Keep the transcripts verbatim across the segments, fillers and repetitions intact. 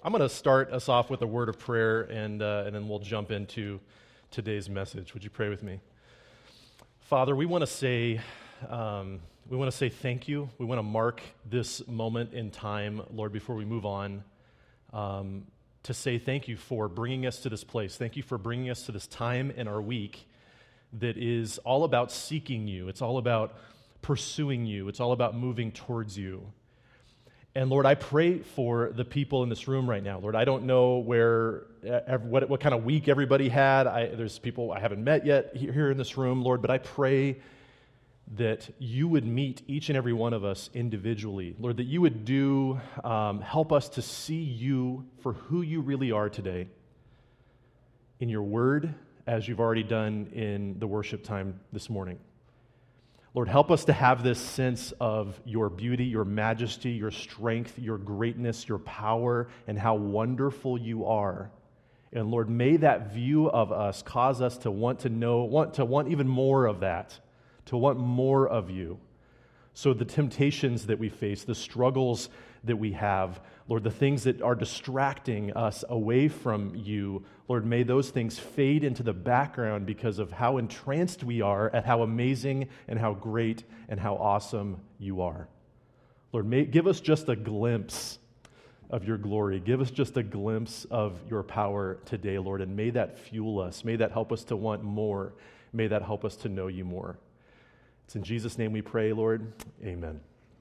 I'm going to start us off with a word of prayer, and uh, and then we'll jump into today's message. Would you pray with me? Father, we want to say um, we want to say thank you. We want to mark this moment in time, Lord, before we move on, um, to say thank you for bringing us to this place. Thank you for bringing us to this time in our week that is all about seeking you. It's all about pursuing you. It's all about moving towards you. And Lord, I pray for the people in this room right now. Lord, I don't know where, what, what kind of week everybody had. I, there's people I haven't met yet here in this room, Lord, but I pray that you would meet each and every one of us individually. Lord, that you would do, um, help us to see you for who you really are today in your word, as you've already done in the worship time this morning. Lord, help us to have this sense of your beauty, your majesty, your strength, your greatness, your power, and how wonderful you are. And Lord, may that view of us cause us to want to know, want to want even more of that, to want more of you. So the temptations that we face, the struggles that we have, Lord, the things that are distracting us away from you, Lord, may those things fade into the background because of how entranced we are at how amazing and how great and how awesome you are. Lord, may, give us just a glimpse of your glory. Give us just a glimpse of your power today, Lord, and may that fuel us. May that help us to want more. May that help us to know you more. It's in Jesus' name we pray, Lord. Amen.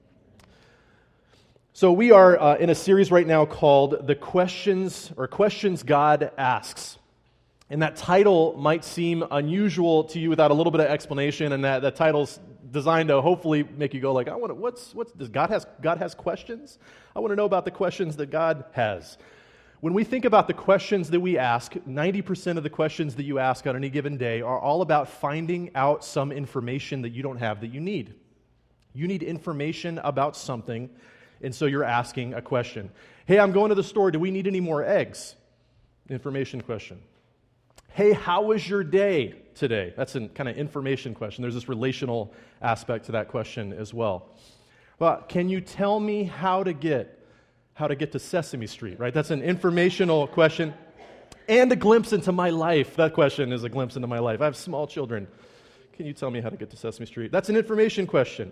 So we are uh, in a series right now called The Questions, or Questions God Asks. And that title might seem unusual to you without a little bit of explanation, and that, that title's designed to hopefully make you go like, I want to, what's, what's, does God has, God has questions? I want to know about the questions that God has. When we think about the questions that we ask, ninety percent of the questions that you ask on any given day are all about finding out some information that you don't have that you need. You need information about something, and so you're asking a question. Hey, I'm going to the store. Do we need any more eggs? Information question. Hey, how was your day today? That's a kind of information question. There's this relational aspect to that question as well. Well, can you tell me how to get how to get to Sesame Street, right? That's an informational question. And a glimpse into my life. That question is a glimpse into my life. I have small children. Can you tell me how to get to Sesame Street? That's an information question.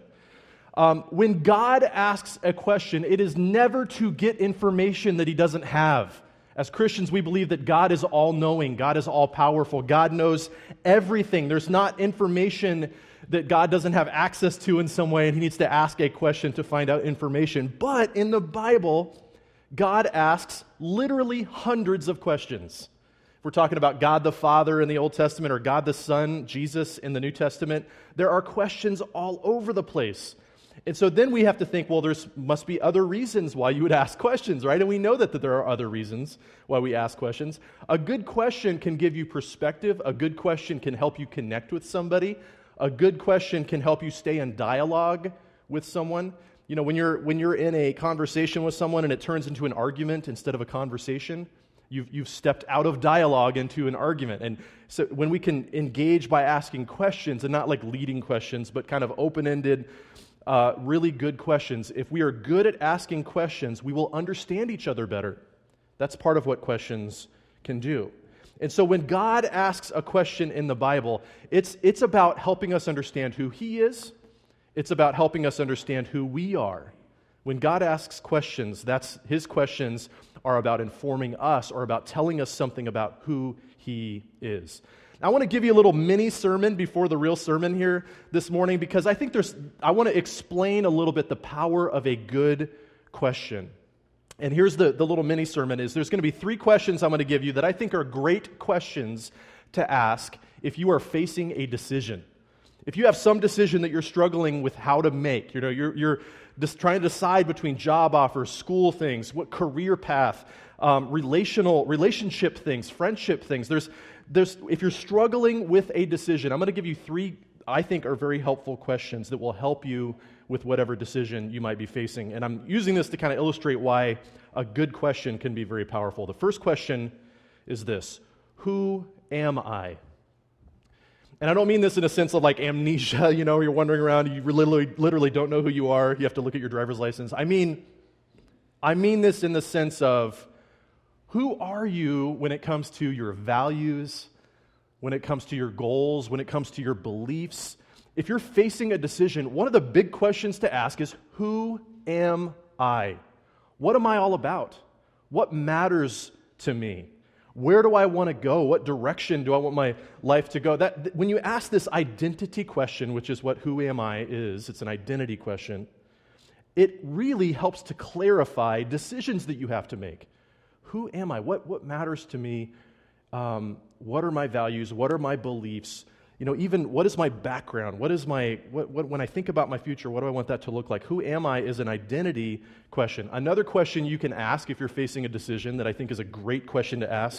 Um, when God asks a question, it is never to get information that he doesn't have. As Christians, we believe that God is all-knowing, God is all-powerful, God knows everything. There's not information that God doesn't have access to in some way, and he needs to ask a question to find out information. But in the Bible, God asks literally hundreds of questions. If we're talking about God the Father in the Old Testament or God the Son, Jesus in the New Testament, there are questions all over the place. And so then we have to think, well, there must be other reasons why you would ask questions, right? And we know that, that there are other reasons why we ask questions. A good question can give you perspective. A good question can help you connect with somebody. A good question can help you stay in dialogue with someone. You know, when you're when you're in a conversation with someone and it turns into an argument instead of a conversation, you've you've stepped out of dialogue into an argument. And so when we can engage by asking questions, and not like leading questions, but kind of open-ended, uh, really good questions, if we are good at asking questions, we will understand each other better. That's part of what questions can do. And so when God asks a question in the Bible, it's it's about helping us understand who he is. It's about helping us understand who we are. When God asks questions, that's his questions are about informing us or about telling us something about who he is. Now, I want to give you a little mini sermon before the real sermon here this morning, because I think there's I want to explain a little bit the power of a good question. And here's the, the little mini sermon is there's going to be three questions I'm going to give you that I think are great questions to ask if you are facing a decision. If you have some decision that you're struggling with how to make, you know, you're you're just trying to decide between job offers, school things, what career path, um, relational relationship things, friendship things. There's there's if you're struggling with a decision, I'm going to give you three I think are very helpful questions that will help you with whatever decision you might be facing. And I'm using this to kind of illustrate why a good question can be very powerful. The first question is this: who am I? And I don't mean this in a sense of like amnesia, you know, you're wandering around, you literally, literally don't know who you are, you have to look at your driver's license. I mean, I mean this in the sense of, Who are you when it comes to your values, when it comes to your goals, when it comes to your beliefs? If you're facing a decision, one of the big questions to ask is, who am I? What am I all about? What matters to me? Where do I want to go? What direction do I want my life to go? That when you ask this identity question, which is what who am I is, it's an identity question, it really helps to clarify decisions that you have to make. Who am I? What, what matters to me? Um, what are my values? What are my beliefs? You know, even what is my background? What is my, what, what, when I think about my future, what do I want that to look like? Who am I is an identity question. Another question you can ask if you're facing a decision that I think is a great question to ask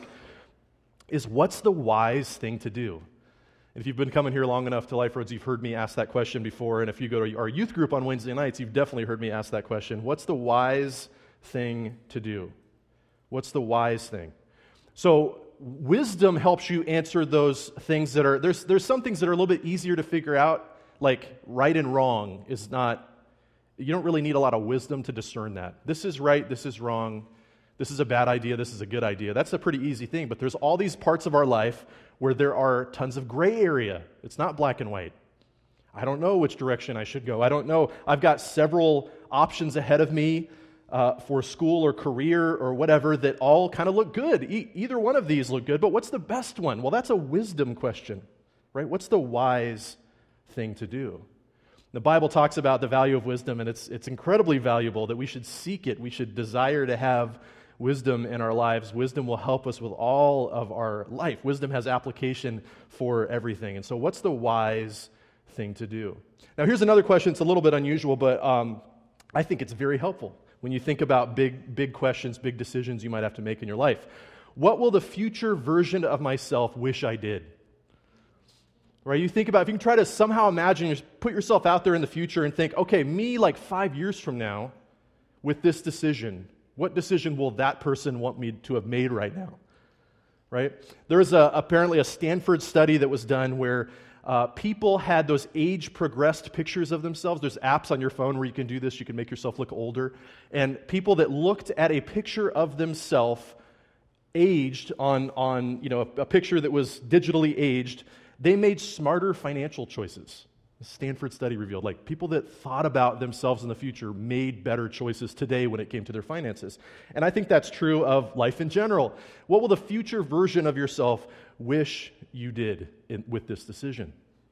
is, what's the wise thing to do? And if you've been coming here long enough to Life Roads, you've heard me ask that question before. And if you go to our youth group on Wednesday nights, you've definitely heard me ask that question. What's the wise thing to do? What's the wise thing? So wisdom helps you answer those things that are, there's there's some things that are a little bit easier to figure out, like right and wrong is not, you don't really need a lot of wisdom to discern that. This is right, this is wrong, this is a bad idea, this is a good idea. That's a pretty easy thing, but there's all these parts of our life where there are tons of gray area. It's not black and white. I don't know which direction I should go. I don't know. I've got several options ahead of me Uh, for school or career or whatever that all kind of look good. E- either one of these look good, but what's the best one? Well, that's a wisdom question, right? What's the wise thing to do? The Bible talks about the value of wisdom, and it's it's incredibly valuable that we should seek it. We should desire to have wisdom in our lives. Wisdom will help us with all of our life. Wisdom has application for everything. And so what's the wise thing to do? Now, here's another question. It's a little bit unusual, but um, I think it's very helpful when you think about big, big questions, big decisions you might have to make in your life. What will the future version of myself wish I did? Right? You think about, if you can try to somehow imagine, put yourself out there in the future and think, okay, me like five years from now with this decision, what decision will that person want me to have made right now? Right? There's a, apparently a Stanford study that was done where Uh, people had those age-progressed pictures of themselves. There's apps on your phone where you can do this. You can make yourself look older. And people that looked at a picture of themselves aged on, on you know, a, a picture that was digitally aged, they made smarter financial choices. The Stanford study revealed, like, people that thought about themselves in the future made better choices today when it came to their finances. And I think that's true of life in general. What will the future version of yourself wish you did in, with this decision?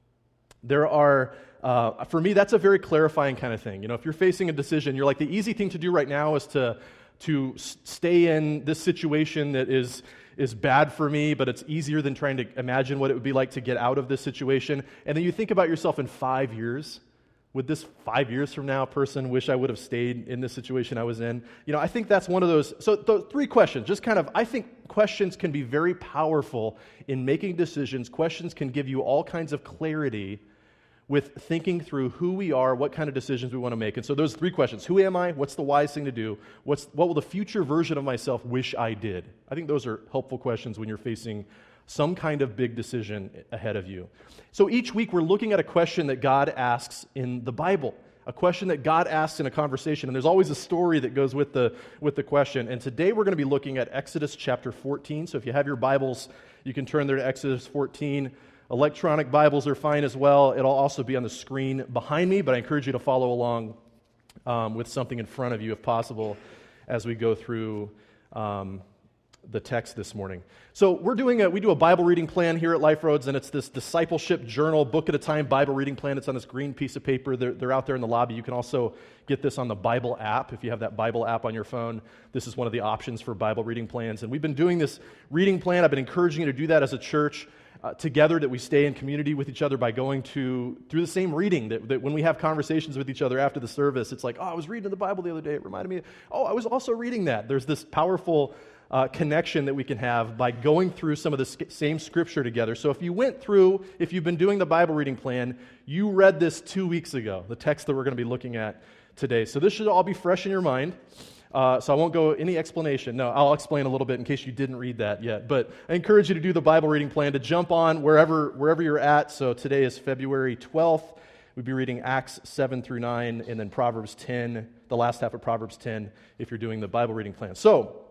There are, uh, for me, that's a very clarifying kind of thing. You know, if you're facing a decision, you're like, the easy thing to do right now is to to stay in this situation that is is bad for me, but it's easier than trying to imagine what it would be like to get out of this situation. And then you think about yourself in five years. Would this five years from now person wish I would have stayed in this situation I was in? You know, I think that's one of those. So th- three questions, just kind of, I think questions can be very powerful in making decisions. Questions can give you all kinds of clarity with thinking through who we are, what kind of decisions we want to make. And so those three questions: who am I? What's the wise thing to do? What's what will the future version of myself wish I did? I think those are helpful questions when you're facing some kind of big decision ahead of you. So each week we're looking at a question that God asks in the Bible, a question that God asks in a conversation, and there's always a story that goes with the with the question. And today we're going to be looking at Exodus chapter fourteen. So if you have your Bibles, you can turn there to Exodus fourteen. Electronic Bibles are fine as well. It'll also be on the screen behind me, but I encourage you to follow along um, with something in front of you if possible as we go through um, the text this morning. So we're doing a, we do a Bible reading plan here at Life Roads, and it's this discipleship journal, book at a time Bible reading plan. It's on this green piece of paper. They're, they're out there in the lobby. You can also get this on the Bible app. If you have that Bible app on your phone, this is one of the options for Bible reading plans. And we've been doing this reading plan. I've been encouraging you to do that as a church uh, together, that we stay in community with each other by going to through the same reading, that, that when we have conversations with each other after the service, it's like, oh, I was reading the Bible the other day. It reminded me, oh, I was also reading that. There's this powerful Uh, connection that we can have by going through some of the sk- same scripture together. So if you went through, if you've been doing the Bible reading plan, you read this two weeks ago, the text that we're going to be looking at today. So this should all be fresh in your mind. Uh, so I won't go any explanation. No, I'll explain a little bit in case you didn't read that yet. But I encourage you to do the Bible reading plan, to jump on wherever wherever you're at. So today is February twelfth. We'll be reading Acts seven through nine, and then Proverbs ten, the last half of Proverbs ten, if you're doing the Bible reading plan. So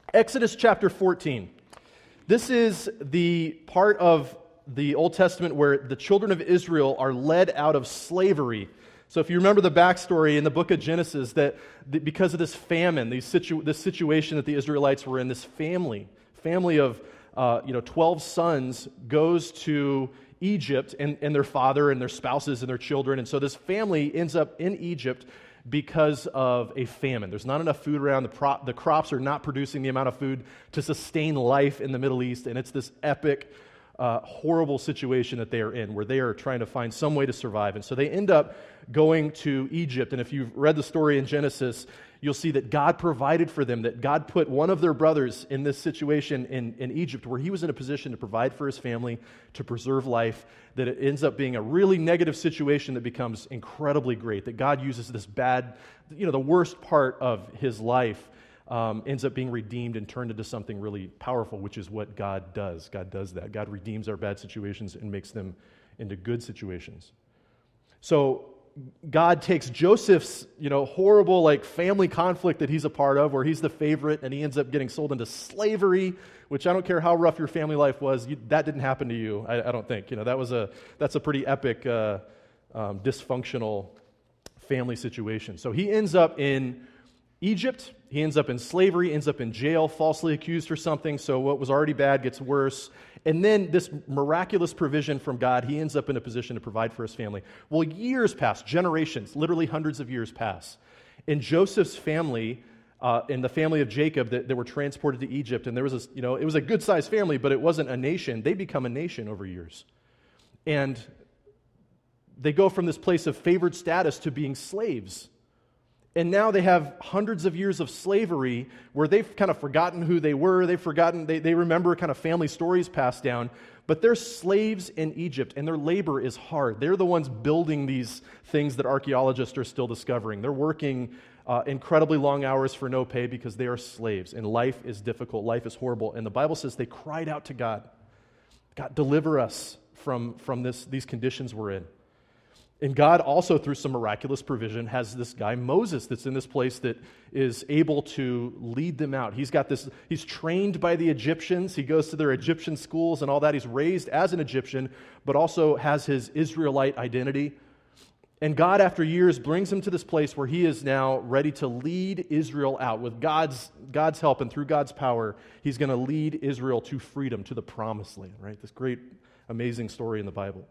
Exodus chapter fourteen. This is the part of the Old Testament where the children of Israel are led out of slavery. So if you remember the backstory in the book of Genesis, that because of this famine, these situ- this situation that the Israelites were in, this family, family of uh, you know twelve sons goes to Egypt, and, and their father and their spouses and their children. And so this family ends up in Egypt because of a famine. There's not enough food around. The, pro- the crops are not producing the amount of food to sustain life in the Middle East. And it's this epic, uh, horrible situation that they are in, where they are trying to find some way to survive. And so they end up going to Egypt. And if you've read the story in Genesis, you'll see that God provided for them, that God put one of their brothers in this situation in, in Egypt where he was in a position to provide for his family, to preserve life, that it ends up being a really negative situation that becomes incredibly great, that God uses this bad, you know, the worst part of his life um, ends up being redeemed and turned into something really powerful, which is what God does. God does that. God redeems our bad situations and makes them into good situations. So God takes Joseph's, you know, horrible like family conflict that he's a part of, where he's the favorite, and he ends up getting sold into slavery. Which I don't care how rough your family life was, you, that didn't happen to you. I, I don't think. You know, that was a that's a pretty epic, uh, um, dysfunctional family situation. So he ends up in Egypt. He ends up in slavery. Ends up in jail, falsely accused for something. So what was already bad gets worse. And then this miraculous provision from God, he ends up in a position to provide for his family. Well, years pass, generations, literally hundreds of years pass. In Joseph's family, uh, in the family of Jacob that, that were transported to Egypt, and there was a, you know, it was a good-sized family, but it wasn't a nation. They become a nation over years. And they go from this place of favored status to being slaves. And now they have hundreds of years of slavery where they've kind of forgotten who they were. They've forgotten, they, they remember kind of family stories passed down. But they're slaves in Egypt, and their labor is hard. They're the ones building these things that archaeologists are still discovering. They're working uh, incredibly long hours for no pay because they are slaves, and life is difficult. Life is horrible. And the Bible says they cried out to God, God, deliver us from, from this, these conditions we're in. And God also, through some miraculous provision, has this guy, Moses, that's in this place that is able to lead them out. He's got this, he's trained by the Egyptians. He goes to their Egyptian schools and all that. He's raised as an Egyptian, but also has his Israelite identity. And God, after years, brings him to this place where he is now ready to lead Israel out. With God's, God's help and through God's power, he's going to lead Israel to freedom, to the promised land, right? This great, amazing story in the Bible.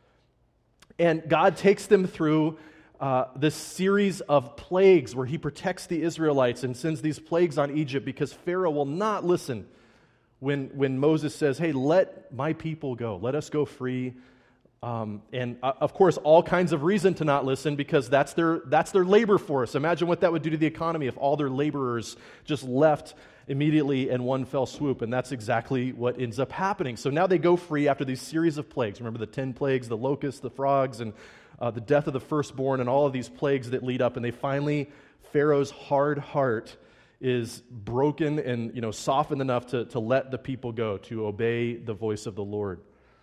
And God takes them through uh, this series of plagues where he protects the Israelites and sends these plagues on Egypt because Pharaoh will not listen when, when Moses says, hey, let my people go. Let us go free. Um, and, uh, of course, all kinds of reason to not listen because that's their, that's their labor force. Imagine what that would do to the economy if all their laborers just left immediately in one fell swoop, and that's exactly what ends up happening. So now they go free after these series of plagues. Remember the ten plagues, the locusts, the frogs, and uh, the death of the firstborn, and all of these plagues that lead up. And they finally, Pharaoh's hard heart is broken and, you know, softened enough to, to let the people go, to obey the voice of the Lord.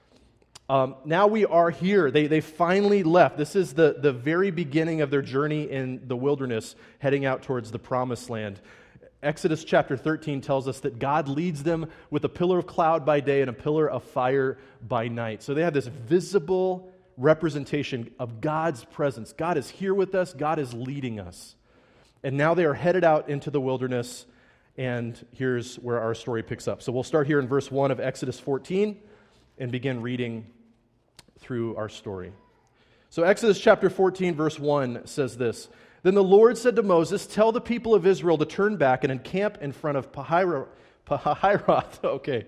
Um, now we are here. They they finally left. This is the, the very beginning of their journey in the wilderness, heading out towards the promised land. Exodus chapter thirteen tells us that God leads them with a pillar of cloud by day and a pillar of fire by night. So they have this visible representation of God's presence. God is here with us. God is leading us. And now they are headed out into the wilderness, and here's where our story picks up. So we'll start here in verse one of Exodus fourteen and begin reading through our story. So Exodus chapter fourteen, verse one says this: Then the Lord said to Moses, tell the people of Israel to turn back and encamp in front of Pahira, Pahiroth. Okay,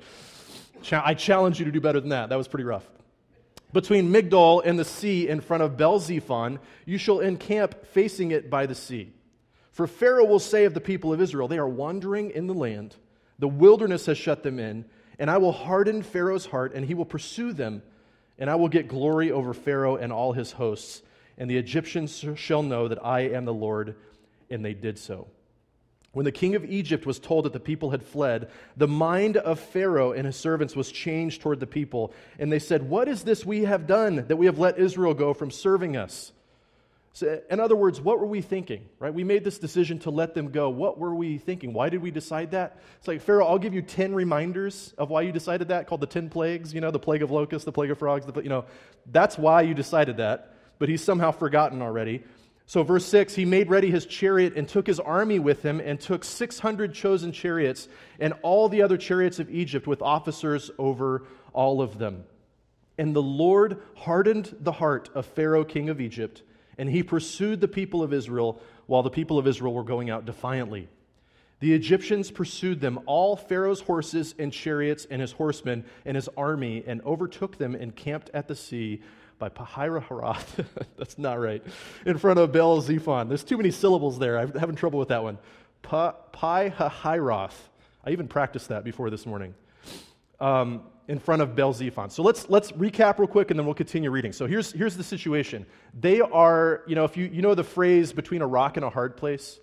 I challenge you to do better than that. That was pretty rough. Between Migdol and the sea in front of Bel-Zephon, you shall encamp facing it by the sea. For Pharaoh will say of the people of Israel, they are wandering in the land. The wilderness has shut them in, and I will harden Pharaoh's heart, and he will pursue them, and I will get glory over Pharaoh and all his hosts. And the Egyptians shall know that I am the Lord, and they did so. When the king of Egypt was told that the people had fled, the mind of Pharaoh and his servants was changed toward the people. And they said, what is this we have done, that we have let Israel go from serving us? So, in other words, what were we thinking, right? We made this decision to let them go. What were we thinking? Why did we decide that? It's like, Pharaoh, I'll give you ten reminders of why you decided that, called the ten plagues, you know, the plague of locusts, the plague of frogs, the, you know, that's why you decided that, but he's somehow forgotten already. So verse six, he made ready his chariot and took his army with him and took six hundred chosen chariots and all the other chariots of Egypt with officers over all of them. And the Lord hardened the heart of Pharaoh, king of Egypt, and he pursued the people of Israel while the people of Israel were going out defiantly. The Egyptians pursued them, all Pharaoh's horses and chariots and his horsemen and his army, and overtook them and camped at the sea by Pi-hahiroth. That's not right. In front of Baal-zephon. There's too many syllables there. I'm having trouble with that one. Pi-hahiroth. I even practiced that before this morning. Um, in front of Baal-zephon. So let's let's recap real quick and then we'll continue reading. So here's here's the situation. They are, you know, if you you know the phrase between a rock and a hard place,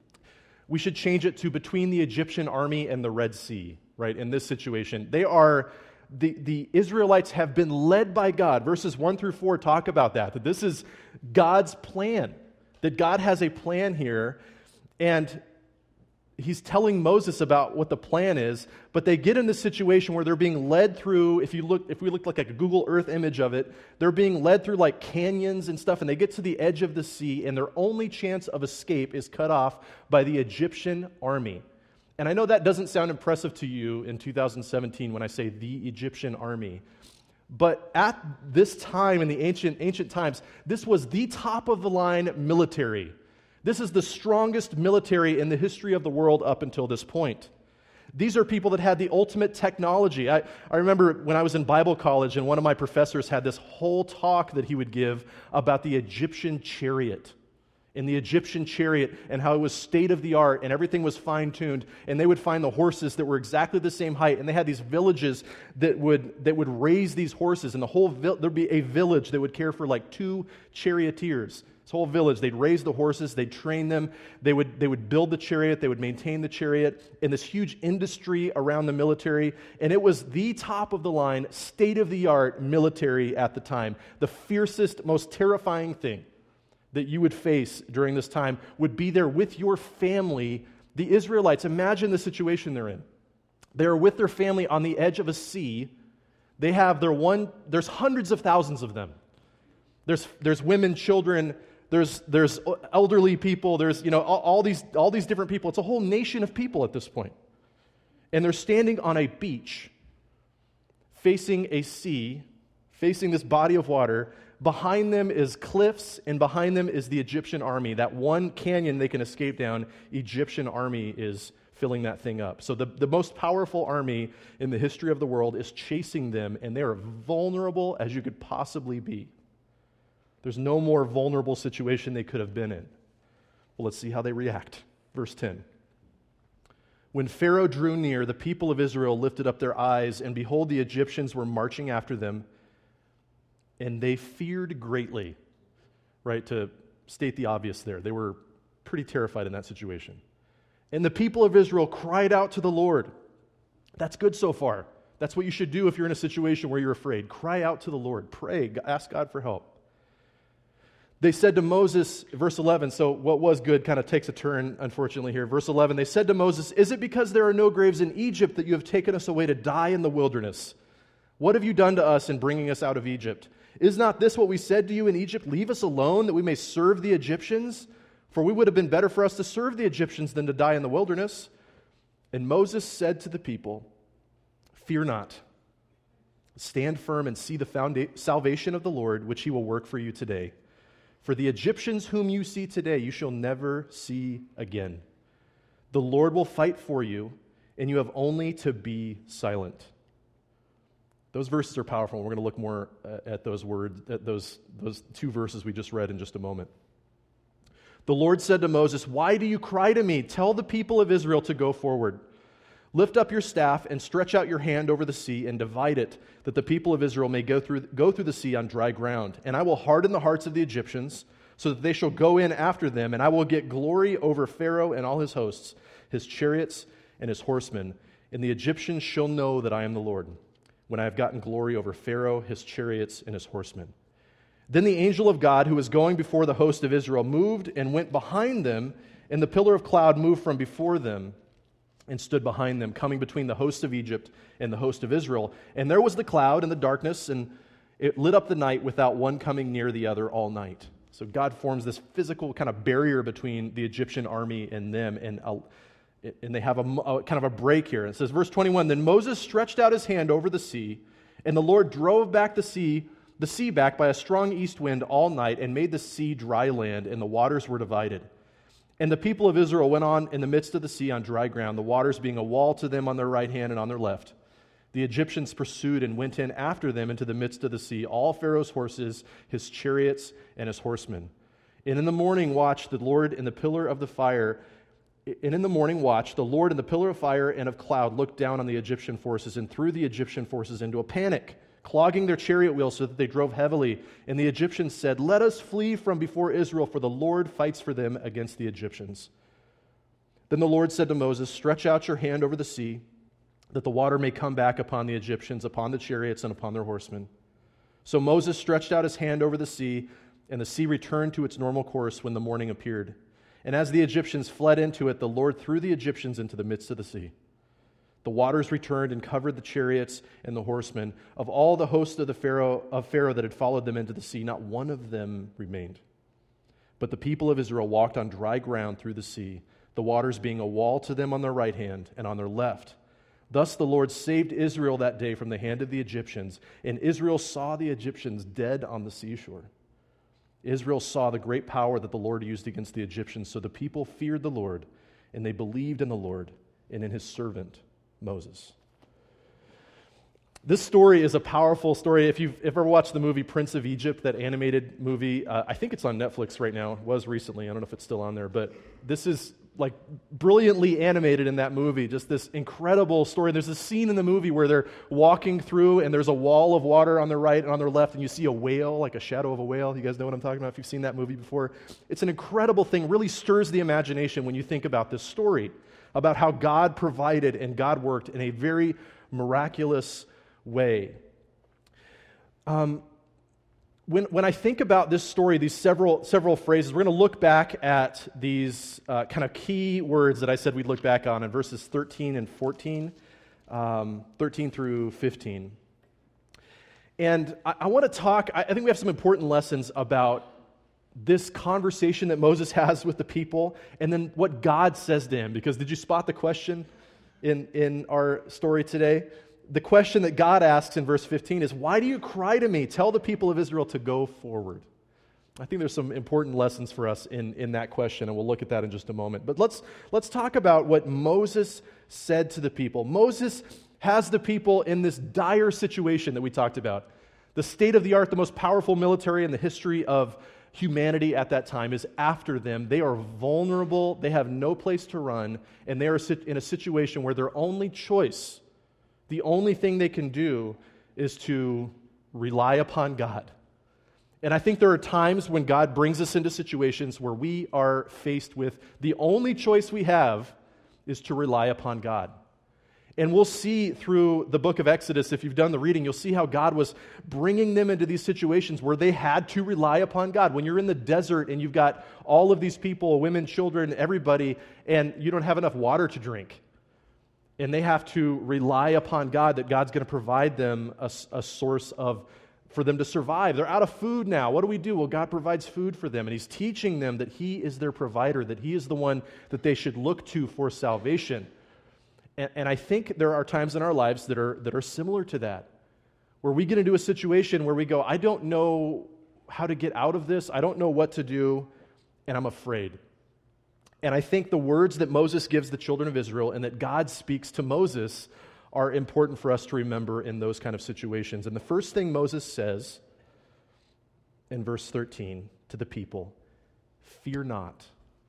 we should change it to between the Egyptian army and the Red Sea, right? In this situation, they are the the Israelites have been led by God. Verses one through four talk about that. That this is God's plan. That God has a plan here, and he's telling Moses about what the plan is, but they get in this situation where they're being led through, if you look, if we look like a Google Earth image of it, they're being led through like canyons and stuff, and they get to the edge of the sea, and their only chance of escape is cut off by the Egyptian army. And I know that doesn't sound impressive to you in two thousand seventeen when I say the Egyptian army, but at this time in the ancient ancient times, this was the top of the line military. This is the strongest military in the history of the world up until this point. These are people that had the ultimate technology. I, I remember when I was in Bible college and one of my professors had this whole talk that he would give about the Egyptian chariot. In the Egyptian chariot and how it was state-of-the-art and everything was fine-tuned, and they would find the horses that were exactly the same height, and they had these villages that would that would raise these horses, and the whole vi- there'd be a village that would care for like two charioteers. This whole village, they'd raise the horses, they'd train them, they would they would build the chariot, they would maintain the chariot, in this huge industry around the military, and it was the top of the line, state-of-the-art military at the time. The fiercest, most terrifying thing that you would face during this time would be there with your family. The Israelites, imagine the situation they're in. They're with their family on the edge of a sea. They have their one, there's hundreds of thousands of them. There's there's women, children, there's there's elderly people, there's, you know, all, all these all these different people. It's a whole nation of people at this point. And they're standing on a beach, facing a sea, facing this body of water. Behind them is cliffs, and behind them is the Egyptian army. That one canyon they can escape down, Egyptian army is filling that thing up. So the, the most powerful army in the history of the world is chasing them, and they are vulnerable as you could possibly be. There's no more vulnerable situation they could have been in. Well, let's see how they react. Verse ten. When Pharaoh drew near, the people of Israel lifted up their eyes, and behold, the Egyptians were marching after them, and they feared greatly. Right, to state the obvious there. They were pretty terrified in that situation. And the people of Israel cried out to the Lord. That's good so far. That's what you should do if you're in a situation where you're afraid. Cry out to the Lord. Pray. Ask God for help. They said to Moses, verse eleven, so what was good kind of takes a turn, unfortunately, here. Verse eleven, they said to Moses, "Is it because there are no graves in Egypt that you have taken us away to die in the wilderness? What have you done to us in bringing us out of Egypt? Is not this what we said to you in Egypt? Leave us alone that we may serve the Egyptians? For we would have been better for us to serve the Egyptians than to die in the wilderness." And Moses said to the people, "Fear not. Stand firm and see the founda- salvation of the Lord, which he will work for you today. For the Egyptians whom you see today, you shall never see again. The Lord will fight for you, and you have only to be silent." Those verses are powerful, and we're going to look more at those words, at those, those two verses we just read in just a moment. The Lord said to Moses, "Why do you cry to me? Tell the people of Israel to go forward. Lift up your staff and stretch out your hand over the sea and divide it, that the people of Israel may go through, go through the sea on dry ground. And I will harden the hearts of the Egyptians, so that they shall go in after them, and I will get glory over Pharaoh and all his hosts, his chariots and his horsemen. And the Egyptians shall know that I am the Lord, when I have gotten glory over Pharaoh, his chariots, and his horsemen." Then the angel of God, who was going before the host of Israel, moved and went behind them, and the pillar of cloud moved from before them and stood behind them, coming between the host of Egypt and the host of Israel. And there was the cloud and the darkness, and it lit up the night without one coming near the other all night. So God forms this physical kind of barrier between the Egyptian army and them, and, uh, and they have a, a kind of a break here. It says, verse twenty-one, then Moses stretched out his hand over the sea, and the Lord drove back the sea, the sea back by a strong east wind all night, and made the sea dry land, and the waters were divided. And the people of Israel went on in the midst of the sea on dry ground, the waters being a wall to them on their right hand and on their left. The Egyptians pursued and went in after them into the midst of the sea, all Pharaoh's horses, his chariots, and his horsemen. And in the morning watch, the Lord in the pillar of the fire, and in the morning watch, the Lord in the pillar of fire and of cloud looked down on the Egyptian forces and threw the Egyptian forces into a panic, clogging their chariot wheels so that they drove heavily. And the Egyptians said, let us flee from before Israel, for the Lord fights for them against the Egyptians. Then the Lord said to Moses, stretch out your hand over the sea, that the water may come back upon the Egyptians, upon the chariots, and upon their horsemen. So Moses stretched out his hand over the sea, and the sea returned to its normal course when the morning appeared. And as the Egyptians fled into it, the Lord threw the Egyptians into the midst of the sea. The waters returned and covered the chariots and the horsemen. Of all the host of the Pharaoh of Pharaoh that had followed them into the sea, not one of them remained. But the people of Israel walked on dry ground through the sea, the waters being a wall to them on their right hand and on their left. Thus the Lord saved Israel that day from the hand of the Egyptians, and Israel saw the Egyptians dead on the seashore. Israel saw the great power that the Lord used against the Egyptians, so the people feared the Lord, and they believed in the Lord and in his servant Moses. This story is a powerful story. If you've ever watched the movie Prince of Egypt, that animated movie, uh, I think it's on Netflix right now. It was recently. I don't know if it's still on there, but this is like brilliantly animated in that movie, just this incredible story. There's a scene in the movie where they're walking through and there's a wall of water on their right and on their left, and you see a whale, like a shadow of a whale. You guys know what I'm talking about if you've seen that movie before? It's an incredible thing, really stirs the imagination when you think about this story, about how God provided and God worked in a very miraculous way. Um, When, when I think about this story, these several several phrases, we're going to look back at these uh, kind of key words that I said we'd look back on in verses thirteen and fourteen, um, thirteen through fifteen. And I, I want to talk, I, I think we have some important lessons about this conversation that Moses has with the people, and then what God says to him. Because did you spot the question in, in our story today? The question that God asks in verse fifteen is, why do you cry to me? Tell the people of Israel to go forward. I think there's some important lessons for us in, in that question, and we'll look at that in just a moment. But let's, let's talk about what Moses said to the people. Moses has the people in this dire situation that we talked about. The state-of-the-art, the most powerful military in the history of humanity at that time is after them. They are vulnerable, they have no place to run, and they are in a situation where their only choice, the only thing they can do is to rely upon God. And I think there are times when God brings us into situations where we are faced with the only choice we have is to rely upon God. And we'll see through the book of Exodus, if you've done the reading, you'll see how God was bringing them into these situations where they had to rely upon God. When you're in the desert and you've got all of these people, women, children, everybody, and you don't have enough water to drink, and they have to rely upon God, that God's going to provide them a, a source of, for them to survive. They're out of food now. What do we do? Well, God provides food for them, and he's teaching them that he is their provider, that he is the one that they should look to for salvation. And, and I think there are times in our lives that are, that are similar to that, where we get into a situation where we go, I don't know how to get out of this. I don't know what to do, and I'm afraid. And I think the words that Moses gives the children of Israel and that God speaks to Moses are important for us to remember in those kind of situations. And the first thing Moses says in verse thirteen to the people, fear not.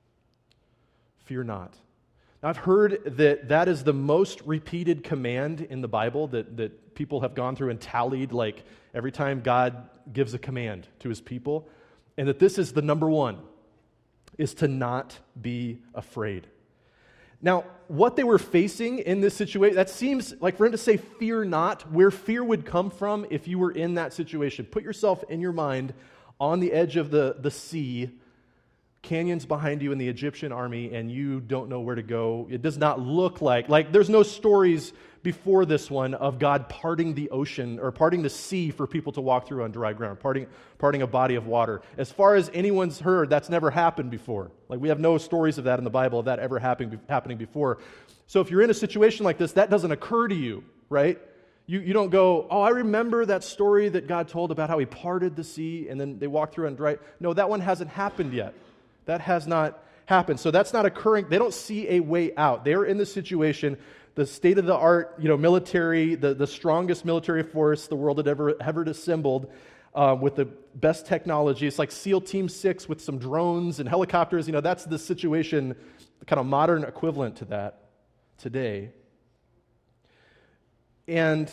Fear not. Now, I've heard that that is the most repeated command in the Bible that, that people have gone through and tallied, like every time God gives a command to his people, and that this is the number one, is to not be afraid. Now, what they were facing in this situation, that seems like for him to say fear not, where fear would come from if you were in that situation. Put yourself in your mind on the edge of the, the sea, canyons behind you in the Egyptian army, and you don't know where to go. It does not look like, like there's no stories before this one of God parting the ocean or parting the sea for people to walk through on dry ground, parting, parting a body of water. As far as anyone's heard, that's never happened before. Like we have no stories of that in the Bible, of that ever happening, happening before. So if you're in a situation like this, that doesn't occur to you, right? You, you don't go, oh, I remember that story that God told about how he parted the sea and then they walked through on dry. No, that one hasn't happened yet. That has not happened. So that's not occurring. They don't see a way out. They're in this situation, the state-of-the-art, you know, military, the, the strongest military force the world had ever, ever assembled, um, with the best technology. It's like SEAL Team six with some drones and helicopters. You know, that's the situation, the kind of modern equivalent to that today. And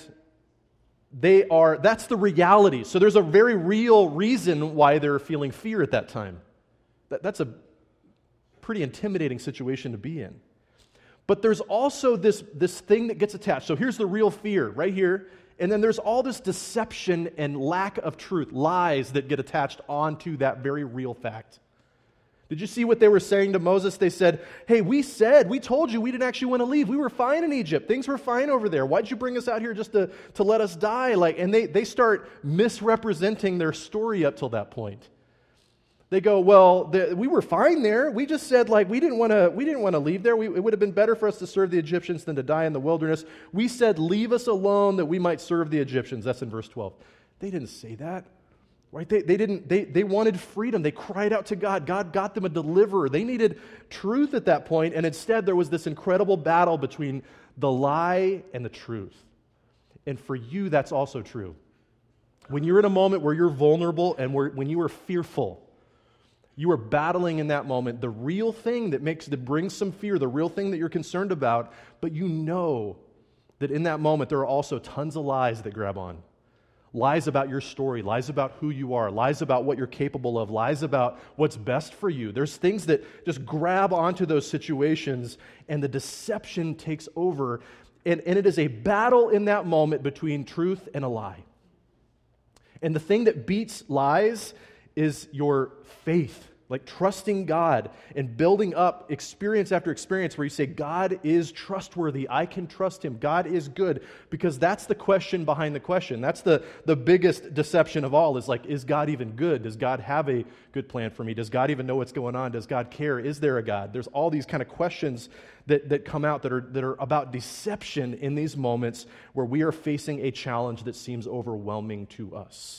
they are, that's the reality. So there's a very real reason why they're feeling fear at that time. That, that's a pretty intimidating situation to be in. But there's also this, this thing that gets attached. So here's the real fear right here. And then there's all this deception and lack of truth, lies that get attached onto that very real fact. Did you see what they were saying to Moses? They said, hey, we said, we told you we didn't actually want to leave. We were fine in Egypt. Things were fine over there. Why'd you bring us out here just to, to let us die? Like, and they, they start misrepresenting their story up till that point. They go, well, the, we were fine there. We just said, like, we didn't want to we didn't want to leave there. We, it would have been better for us to serve the Egyptians than to die in the wilderness. We said, leave us alone that we might serve the Egyptians. That's in verse twelve. They didn't say that. Right? They, they didn't. They, they wanted freedom. They cried out to God. God got them a deliverer. They needed truth at that point, and instead there was this incredible battle between the lie and the truth. And for you, that's also true. When you're in a moment where you're vulnerable and where, when you are fearful, you are battling in that moment the real thing that makes that brings some fear, the real thing that you're concerned about, but you know that in that moment there are also tons of lies that grab on. Lies about your story, lies about who you are, lies about what you're capable of, lies about what's best for you. There's things that just grab onto those situations and the deception takes over. And, and it is a battle in that moment between truth and a lie. And the thing that beats lies is your faith, like trusting God and building up experience after experience where you say, God is trustworthy. I can trust him. God is good. Because that's the question behind the question. That's the, the biggest deception of all is like, is God even good? Does God have a good plan for me? Does God even know what's going on? Does God care? Is there a God? There's all these kind of questions that, that come out that are, that are about deception in these moments where we are facing a challenge that seems overwhelming to us.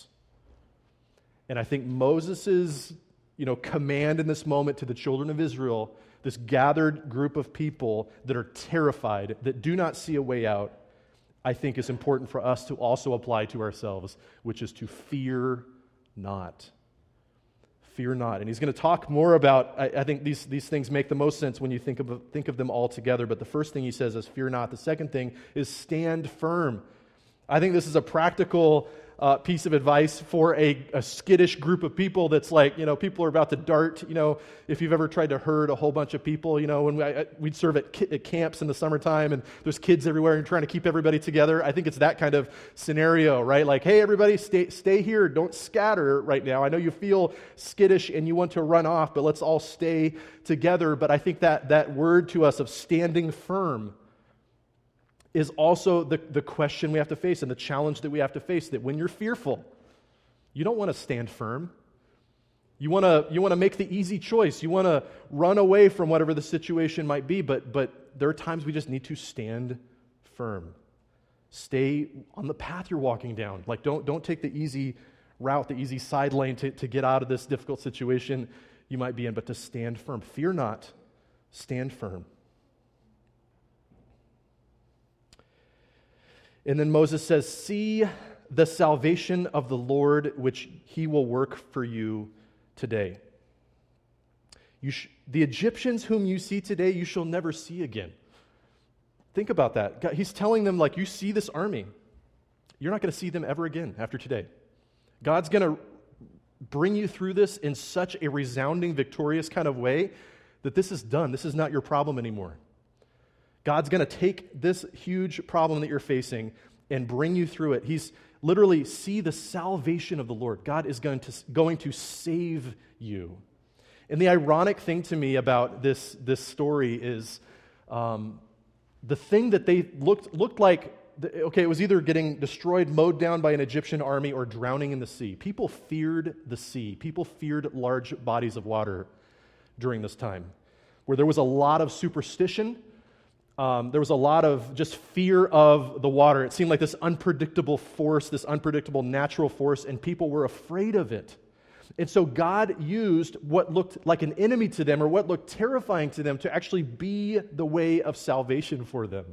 And I think Moses' you know, command in this moment to the children of Israel, this gathered group of people that are terrified, that do not see a way out, I think is important for us to also apply to ourselves, which is to fear not. Fear not. And he's going to talk more about, I, I think these, these things make the most sense when you think of, think of them all together, but the first thing he says is fear not. The second thing is stand firm. I think this is a practical Uh, piece of advice for a, a skittish group of people that's like, you know, people are about to dart, you know, if you've ever tried to herd a whole bunch of people, you know, when we, I, we'd serve at, ki- at camps in the summertime and there's kids everywhere and you're trying to keep everybody together. I think it's that kind of scenario, right? Like, hey, everybody, stay, stay here. Don't scatter right now. I know you feel skittish and you want to run off, but let's all stay together. But I think that that word to us of standing firm is also the, the question we have to face and the challenge that we have to face, that when you're fearful, you don't want to stand firm. You want to you want to make the easy choice. You want to run away from whatever the situation might be, but but there are times we just need to stand firm. Stay on the path you're walking down. Like don't don't take the easy route, the easy side lane to, to get out of this difficult situation you might be in, but to stand firm. Fear not, stand firm. And then Moses says, see the salvation of the Lord, which he will work for you today. You sh- the Egyptians whom you see today, you shall never see again. Think about that. God, he's telling them, like, you see this army. You're not going to see them ever again after today. God's going to bring you through this in such a resounding, victorious kind of way that this is done. This is not your problem anymore. God's going to take this huge problem that you're facing and bring you through it. He's literally, see the salvation of the Lord. God is going to, going to save you. And the ironic thing to me about this, this story is um, the thing that they looked looked like, okay, it was either getting destroyed, mowed down by an Egyptian army, or drowning in the sea. People feared the sea. People feared large bodies of water during this time, where there was a lot of superstition. Um, there was a lot of just fear of the water. It seemed like this unpredictable force, this unpredictable natural force, and people were afraid of it. And so God used what looked like an enemy to them, or what looked terrifying to them, to actually be the way of salvation for them.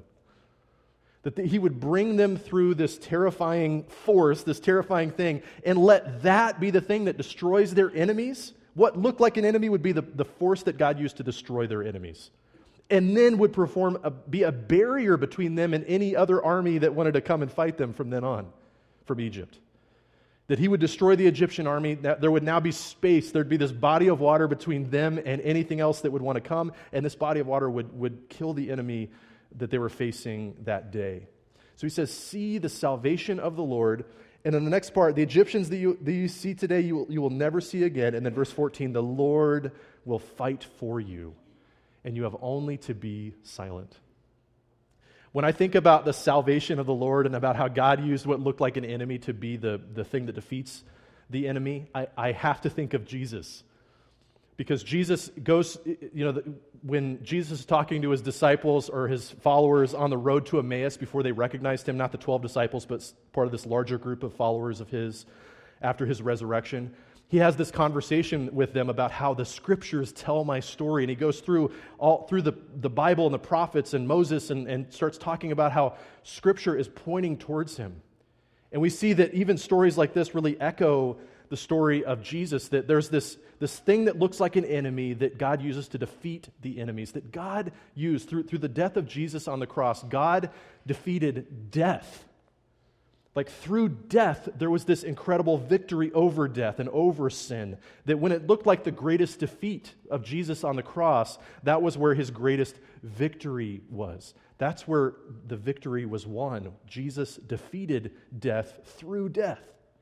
That he would bring them through this terrifying force, this terrifying thing, and let that be the thing that destroys their enemies. What looked like an enemy would be the, the force that God used to destroy their enemies. And then would perform a, be a barrier between them and any other army that wanted to come and fight them from then on, from Egypt. That he would destroy the Egyptian army. There would now be space. There'd be this body of water between them and anything else that would want to come, and this body of water would, would kill the enemy that they were facing that day. So he says, see the salvation of the Lord. And in the next part, the Egyptians that you, that you see today, you will, you will never see again. And then verse fourteen, the Lord will fight for you, and you have only to be silent. When I think about the salvation of the Lord and about how God used what looked like an enemy to be the, the thing that defeats the enemy, I, I have to think of Jesus. Because Jesus goes, you know, when Jesus is talking to his disciples or his followers on the road to Emmaus before they recognized him, not the twelve disciples, but part of this larger group of followers of his after his resurrection, he has this conversation with them about how the scriptures tell my story. And he goes through all through the, the Bible and the prophets and Moses and, and starts talking about how scripture is pointing towards him. And we see that even stories like this really echo the story of Jesus, that there's this, this thing that looks like an enemy that God uses to defeat the enemies, that God used through, through the death of Jesus on the cross. God defeated death. Like through death, there was this incredible victory over death and over sin, that when it looked like the greatest defeat of Jesus on the cross, that was where his greatest victory was. That's where the victory was won. Jesus defeated death through death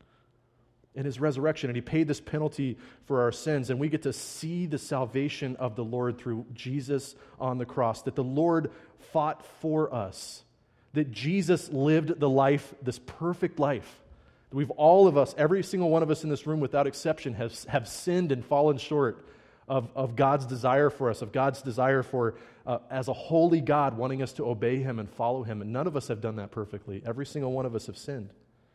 in his resurrection, and he paid this penalty for our sins, and we get to see the salvation of the Lord through Jesus on the cross, that the Lord fought for us, that Jesus lived the life, this perfect life. We've all of us, every single one of us in this room without exception, have, have sinned and fallen short of, of God's desire for us, of God's desire for, uh, as a holy God, wanting us to obey him and follow him, and none of us have done that perfectly. Every single one of us have sinned.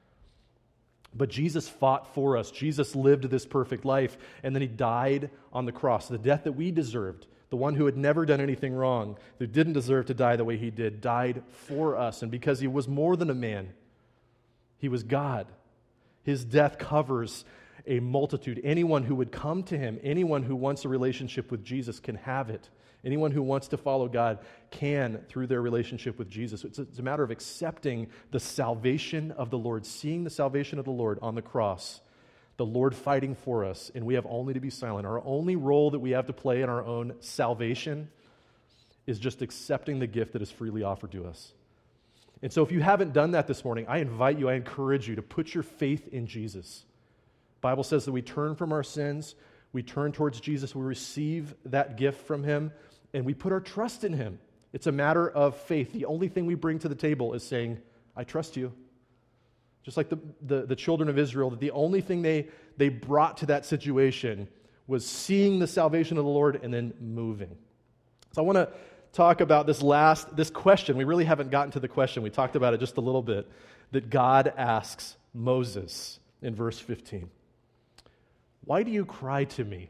But Jesus fought for us. Jesus lived this perfect life, and then he died on the cross. The death that we deserved, the one who had never done anything wrong, who didn't deserve to die the way he did, died for us. And because he was more than a man, he was God. His death covers a multitude. Anyone who would come to him, anyone who wants a relationship with Jesus can have it. Anyone who wants to follow God can through their relationship with Jesus. It's a, it's a matter of accepting the salvation of the Lord, seeing the salvation of the Lord on the cross, the Lord fighting for us, and we have only to be silent. Our only role that we have to play in our own salvation is just accepting the gift that is freely offered to us. And so if you haven't done that this morning, I invite you, I encourage you to put your faith in Jesus. The Bible says that we turn from our sins, we turn towards Jesus, we receive that gift from him, and we put our trust in him. It's a matter of faith. The only thing we bring to the table is saying, I trust you. Just like the, the, the children of Israel, that the only thing they, they brought to that situation was seeing the salvation of the Lord and then moving. So I want to talk about this last, this question. We really haven't gotten to the question. We talked about it just a little bit, that God asks Moses in verse fifteen. Why do you cry to me?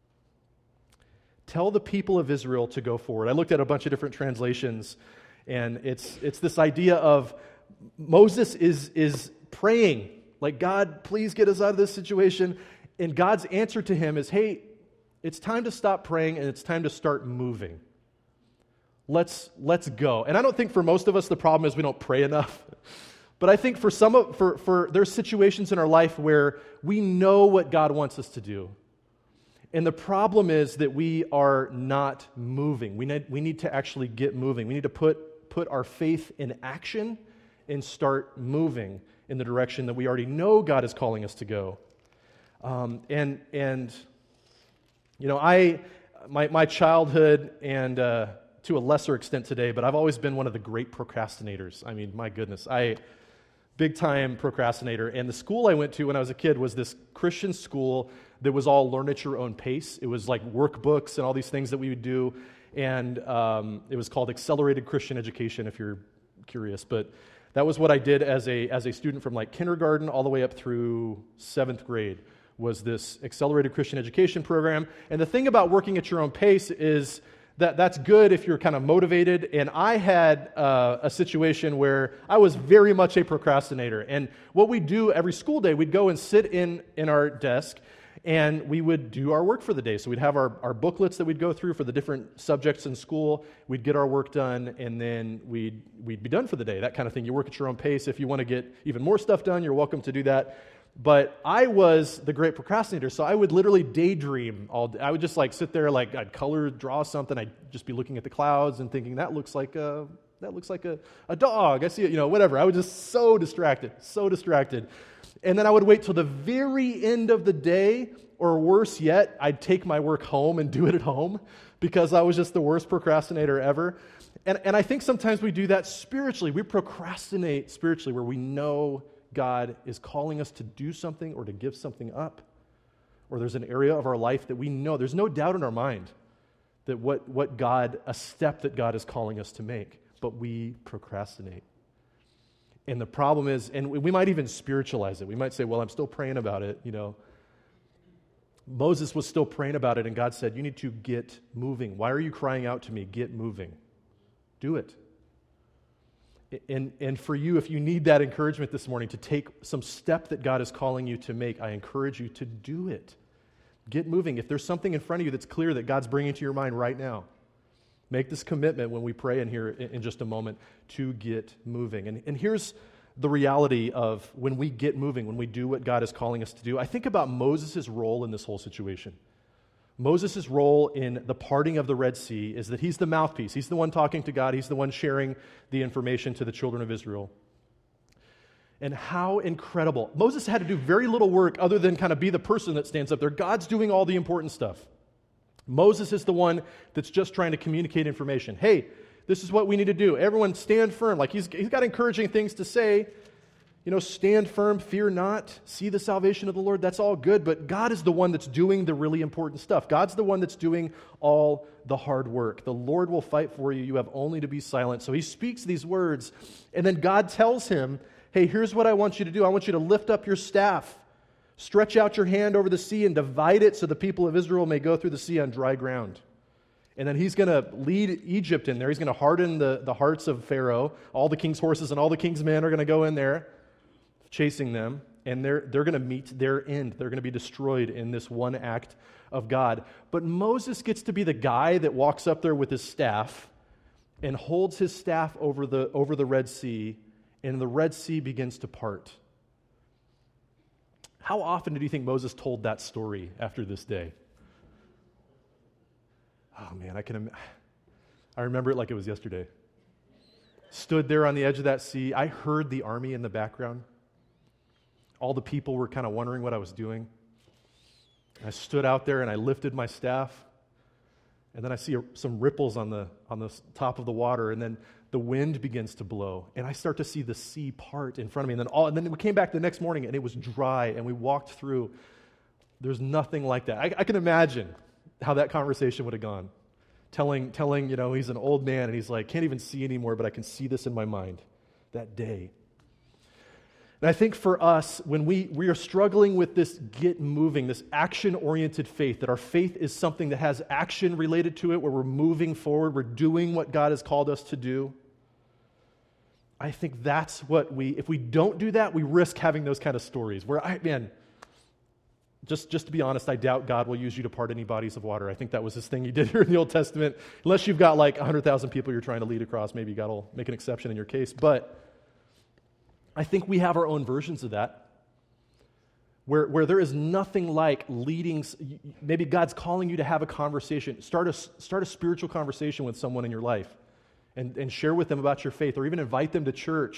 Tell the people of Israel to go forward. I looked at a bunch of different translations, and it's it's this idea of Moses is, is praying, like, God, please get us out of this situation. And God's answer to him is, hey, it's time to stop praying and it's time to start moving. Let's, let's go. And I don't think for most of us the problem is we don't pray enough. But I think for some of, for, for there's situations in our life where we know what God wants us to do. And the problem is that we are not moving. We need, we need to actually get moving. We need to put, put our faith in action and start moving. in the direction that we already know God is calling us to go. Um, and, and you know, I, my, my childhood and uh, to a lesser extent today, but I've always been one of the great procrastinators. I mean, my goodness, I, big time procrastinator. And the school I went to when I was a kid was this Christian school that was all learn at your own pace. It was like workbooks and all these things that we would do. And um, it was called Accelerated Christian Education, if you're curious. But that was what I did as a as a student from like kindergarten all the way up through seventh grade, was this Accelerated Christian Education program. And the thing about working at your own pace is that that's good if you're kind of motivated. And I had uh, a situation where I was very much a procrastinator. And what we'd do every school day, we'd go and sit in, in our desk, and we would do our work for the day. So we'd have our, our booklets that we'd go through for the different subjects in school. We'd get our work done, and then we'd, we'd be done for the day, that kind of thing. You work at your own pace. If you want to get even more stuff done, you're welcome to do that. But I was the great procrastinator, so I would literally daydream all day. I would just like sit there, like I'd color, draw something. I'd just be looking at the clouds and thinking, that looks like a, that looks like a, a dog. I see it, you know, whatever. I was just so distracted, so distracted. And then I would wait till the very end of the day, or worse yet, I'd take my work home and do it at home because I was just the worst procrastinator ever. And, and I think sometimes we do that spiritually. We procrastinate spiritually where we know God is calling us to do something or to give something up, or there's an area of our life that we know, there's no doubt in our mind that what, what God, a step that God is calling us to make, but we procrastinate. And the problem is, and we might even spiritualize it. We might say, well, I'm still praying about it, you know. Moses was still praying about it, and God said, you need to get moving. Why are you crying out to me? Get moving. Do it. And, and for you, if you need that encouragement this morning to take some step that God is calling you to make, I encourage you to do it. Get moving. If there's something in front of you that's clear that God's bringing to your mind right now, make this commitment when we pray in here in, in just a moment to get moving. And, and here's the reality of when we get moving, when we do what God is calling us to do. I think about Moses' role in this whole situation. Moses' role in the parting of the Red Sea is that he's the mouthpiece. He's the one talking to God. He's the one sharing the information to the children of Israel. And how incredible. Moses had to do very little work other than kind of be the person that stands up there. God's doing all the important stuff. Moses is the one that's just trying to communicate information. Hey, this is what we need to do. Everyone stand firm. Like he's, he's got encouraging things to say. You know, stand firm, fear not, see the salvation of the Lord. That's all good, but God is the one that's doing the really important stuff. God's the one that's doing all the hard work. The Lord will fight for you. You have only to be silent. So he speaks these words, and then God tells him, hey, here's what I want you to do. I want you to lift up your staff, stretch out your hand over the sea, and divide it so the people of Israel may go through the sea on dry ground. And then he's going to lead Egypt in there. He's going to harden the, the hearts of Pharaoh. All the king's horses and all the king's men are going to go in there, chasing them, and they're they're going to meet their end. They're going to be destroyed in this one act of God. But Moses gets to be the guy that walks up there with his staff and holds his staff over the over the Red Sea, and the Red Sea begins to part. How often do you think Moses told that story after this day? Oh man, I can I remember it like it was yesterday. Stood there on the edge of that sea. I heard the army in the background. All the people were kind of wondering what I was doing. I stood out there and I lifted my staff, and then I see some ripples on the on the top of the water, and then the wind begins to blow, and I start to see the sea part in front of me. And then all, and then we came back the next morning, and it was dry, and we walked through. There's nothing like that. I, I can imagine how that conversation would have gone. Telling, telling, you know, he's an old man, and he's like, can't even see anymore, but I can see this in my mind. That day. And I think for us, when we, we are struggling with this get moving, this action-oriented faith, that our faith is something that has action related to it, where we're moving forward, we're doing what God has called us to do, I think that's what we, if we don't do that, we risk having those kind of stories where, I man, just, just to be honest, I doubt God will use you to part any bodies of water. I think that was his thing he did here in the Old Testament. Unless you've got like one hundred thousand people you're trying to lead across, maybe God will make an exception in your case. But I think we have our own versions of that, where, where there is nothing like leading. Maybe God's calling you to have a conversation. Start a, start a spiritual conversation with someone in your life and, and share with them about your faith, or even invite them to church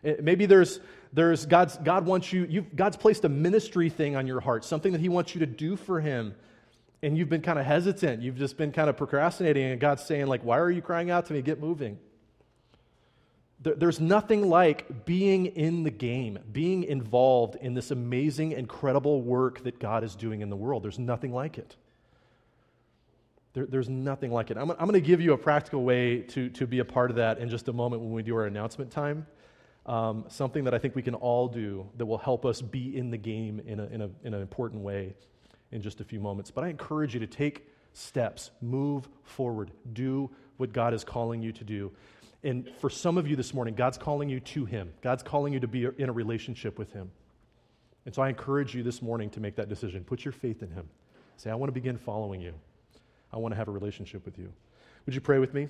It- maybe there's, there's God's, God wants you, you've, God's placed a ministry thing on your heart, something that he wants you to do for him. And you've been kind of hesitant. You've just been kind of procrastinating. And God's saying, like, why are you crying out to me? Get moving. There, there's nothing like being in the game, being involved in this amazing, incredible work that God is doing in the world. There's nothing like it. There, there's nothing like it. I'm, I'm going to give you a practical way to, to be a part of that in just a moment when we do our announcement time. Um, something that I think we can all do that will help us be in the game in, a, in, a, in an important way in just a few moments. But I encourage you to take steps, move forward, do what God is calling you to do. And for some of you this morning, God's calling you to him. God's calling you to be in a relationship with him. And so I encourage you this morning to make that decision. Put your faith in him. Say, I want to begin following you. I want to have a relationship with you. Would you pray with me?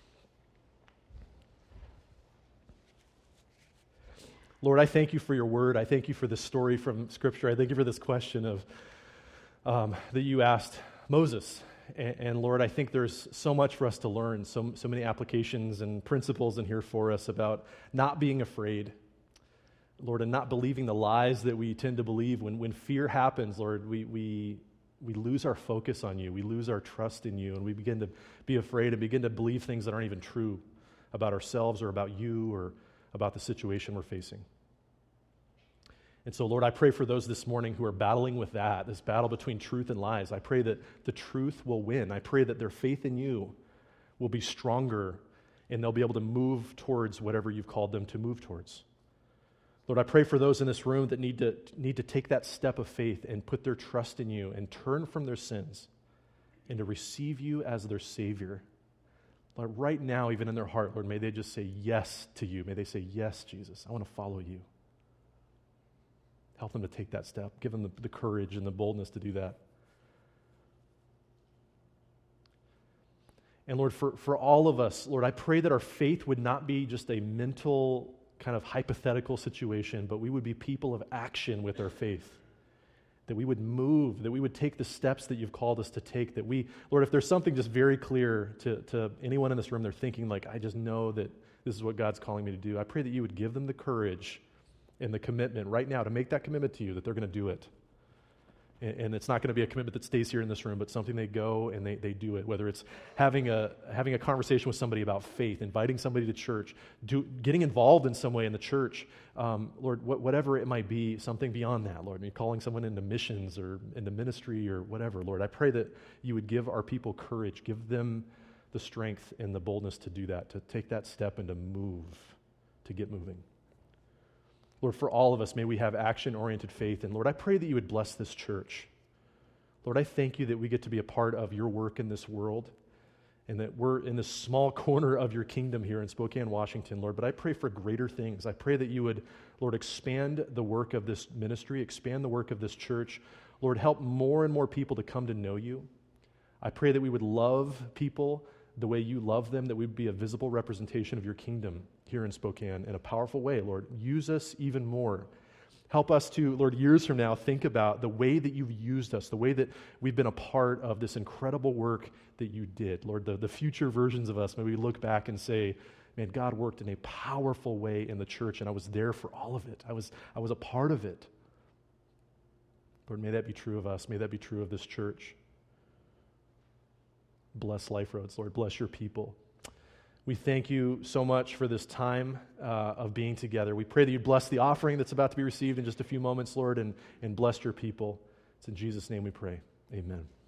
Lord, I thank you for your word. I thank you for this story from Scripture. I thank you for this question of um, that you asked Moses. And, and Lord, I think there's so much for us to learn, so, so many applications and principles in here for us about not being afraid, Lord, and not believing the lies that we tend to believe. When, when fear happens, Lord, we, we, we lose our focus on you. We lose our trust in you, and we begin to be afraid and begin to believe things that aren't even true about ourselves or about you or about the situation we're facing. And so, Lord, I pray for those this morning who are battling with that, this battle between truth and lies. I pray that the truth will win. I pray that their faith in you will be stronger and they'll be able to move towards whatever you've called them to move towards. Lord, I pray for those in this room that need to, need to take that step of faith and put their trust in you and turn from their sins and to receive you as their Savior. Lord, right now, even in their heart, Lord, may they just say yes to you. May they say, yes, Jesus, I want to follow you. Help them to take that step. Give them the, the courage and the boldness to do that. And Lord, for, for all of us, Lord, I pray that our faith would not be just a mental kind of hypothetical situation, but we would be people of action with our faith. That we would move, that we would take the steps that you've called us to take, that we, Lord, if there's something just very clear to, to anyone in this room, they're thinking like, I just know that this is what God's calling me to do. I pray that you would give them the courage and the commitment right now to make that commitment to you, that they're going to do it. And, and it's not going to be a commitment that stays here in this room, but something they go and they, they do it, whether it's having a having a conversation with somebody about faith, inviting somebody to church, do, getting involved in some way in the church, um, Lord, wh- whatever it might be, something beyond that, Lord, maybe calling someone into missions or into ministry or whatever, Lord, I pray that you would give our people courage, give them the strength and the boldness to do that, to take that step and to move, to get moving. Lord, for all of us, may we have action-oriented faith. And Lord, I pray that you would bless this church. Lord, I thank you that we get to be a part of your work in this world and that we're in this small corner of your kingdom here in Spokane, Washington, Lord. But I pray for greater things. I pray that you would, Lord, expand the work of this ministry, expand the work of this church. Lord, help more and more people to come to know you. I pray that we would love people the way you love them, that we would be a visible representation of your kingdom here in Spokane in a powerful way, Lord. Use us even more. Help us to, Lord, years from now, think about the way that you've used us, the way that we've been a part of this incredible work that you did. Lord, the, the future versions of us, may we look back and say, man, God worked in a powerful way in the church, and I was there for all of it. I was, I was a part of it. Lord, may that be true of us. May that be true of this church. Bless Life Roads, Lord. Bless your people. We thank you so much for this time uh, of being together. We pray that you bless the offering that's about to be received in just a few moments, Lord, and, and bless your people. It's in Jesus' name we pray. Amen.